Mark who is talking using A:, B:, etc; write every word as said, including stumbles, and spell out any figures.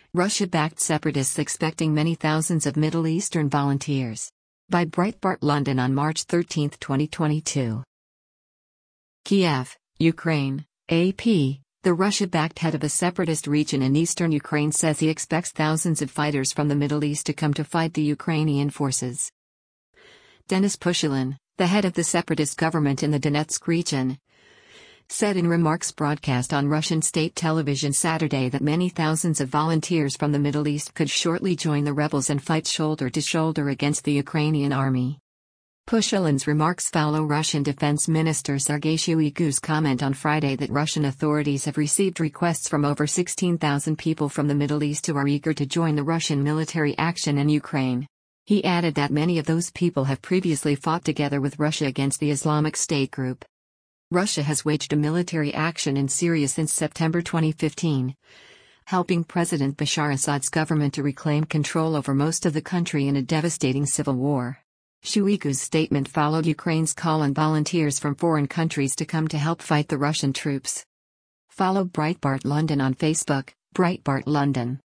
A: Russia-backed separatists expecting many thousands of Middle Eastern volunteers. By Breitbart London on March thirteenth, twenty twenty-two. Kiev, Ukraine, A P. The Russia-backed head of a separatist region in eastern Ukraine says he expects thousands of fighters from the Middle East to come to fight the Ukrainian forces. Denis Pushilin, the head of the separatist government in the Donetsk region, said in remarks broadcast on Russian state television Saturday that many thousands of volunteers from the Middle East could shortly join the rebels and fight shoulder to shoulder against the Ukrainian army. Pushilin's remarks follow Russian Defense Minister Sergei Shoigu's comment on Friday that Russian authorities have received requests from over sixteen thousand people from the Middle East who are eager to join the Russian military action in Ukraine. He added that many of those people have previously fought together with Russia against the Islamic State group. Russia has waged a military action in Syria since September twenty fifteen, helping President Bashar Assad's government to reclaim control over most of the country in a devastating civil war. Shoigu's statement followed Ukraine's call on volunteers from foreign countries to come to help fight the Russian troops. Follow Breitbart London on Facebook, Breitbart London.